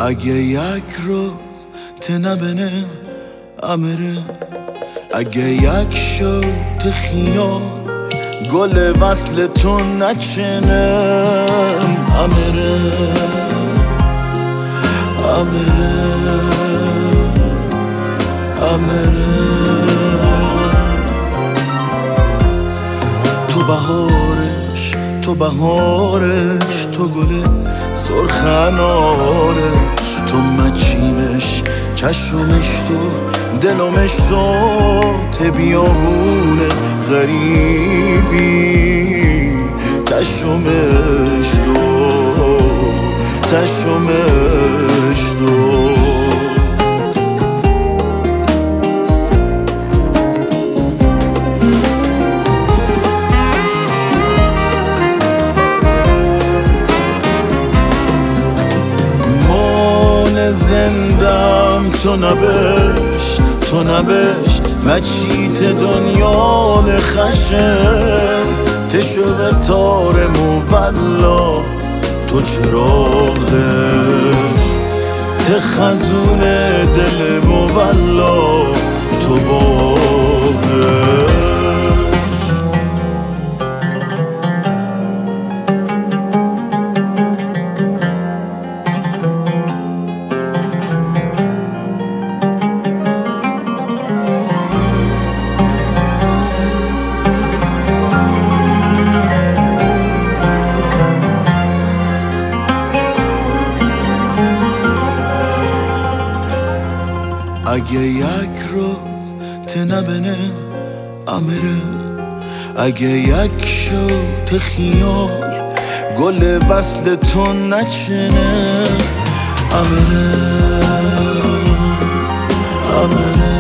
اگه یک روز تنبنه امره، اگه یک شوت خیال گل وصل تو نچنم امره امره امره. تو بهارش تو بهارش، تو گل سرخ انارش، تو مچیمش چشمش تو دلمش تو، ته بیابون غریبی چشمش تو چشمش تو. زندم تو نبش تو نبش، مچیت دنیا نخشم تشو به تار مولا، تو چراغش تخزون دل مولا، تو باغش. اگه یک روز تنبنه امره، اگه یک شوت خیال گل وصل تو نچنه امره امره